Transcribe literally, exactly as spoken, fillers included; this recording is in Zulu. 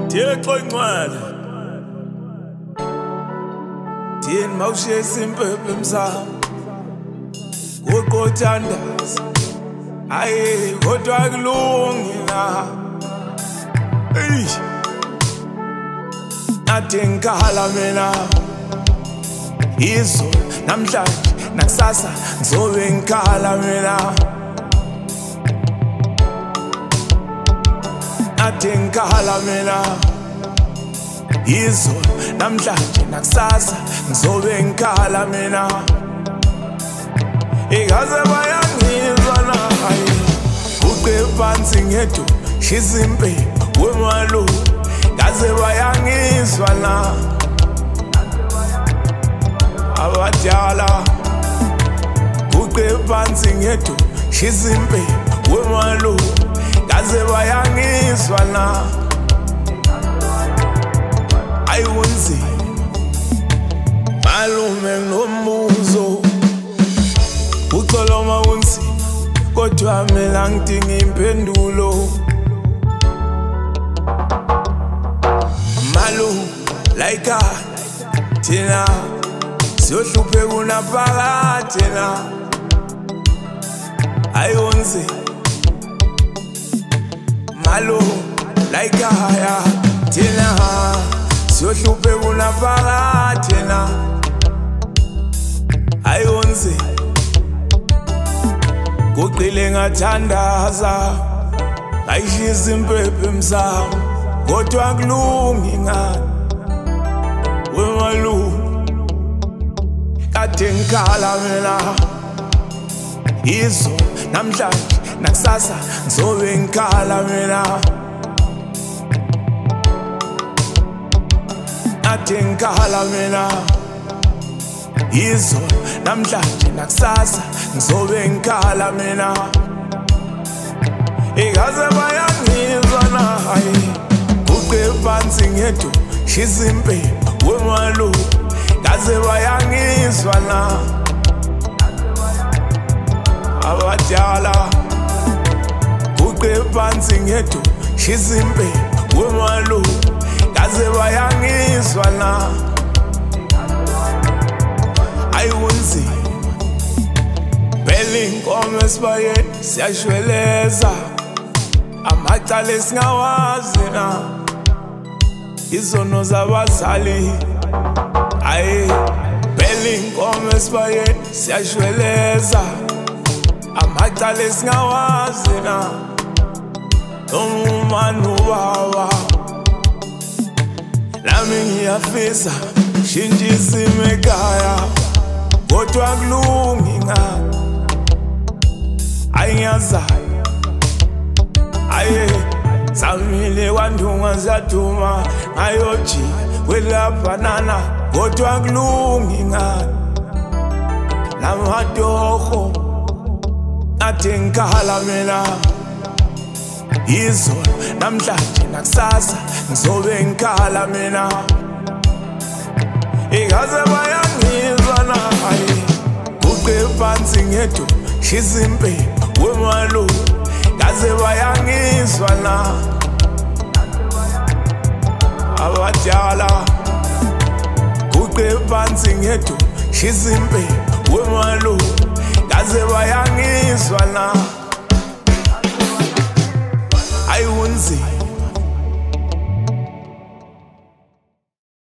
Thixo ingcwele thina mawushesa impepho emsamo uqothandaza ayi kodwa kulungi na eish nathi ngikhala mina izolo namhlanje nakusasa ngizobe ngikhala mina nathi ngikhala mina izolo namhlanje nakusasa ngizobe ngikhala mina igaze bayangizwa na hayi uqe phansi ngedu shizimpe wemalu gaze bayangizwa na abadala uqe phansi ngedu shizimpe wemalu gaze bayangizwa na ayunzi malume ngombuzo uxoloma unzima kodwa mina ngidinga impendulo malume like thina siyohluphe kunaphakade na ayunzi malume like haya thina siyohluphe kunaphakade na ayunzi kuqile ngathandaza ayishiza impepho emsamo kodwa kulungi ngani wemalume kade ngikhala mina izolo namhlanje nakusasa ngizobe ngikhala mina kade ngikhala mina izolo namhlanje nakusasa ngizobe ngikhala mina igaze bayangizwa na hayi uqe phansi ngedu shizimpe wemalu gaze bayangizwa na abadala uqe phansi ngedu shizimpe wemalu gaze bayangizwa na ayunzi belinkomo esibayeni siyashweleza amacala esingawazi na izono zabazali aye belinkomo esibayeni siyashweleza amacala esingawazi na umani ubaba nami ngiyafisa shintsha ekhaya kodwa kulungi ngani ayinyazayo aye zamile kwandunga zaduma ngayoji welabhanana kodwa kulungi ngani namadoho nathi ngikhala mina izolo namhlanje nakusasa ngizobe ngikhala mina igaze bayangizwa na hayi uqe phansi ngedu shizimpe wemalu gaze bayangizwa na abadala uqe phansi ngedu shizimpe wemalu gaze bayangizwa na ayunzi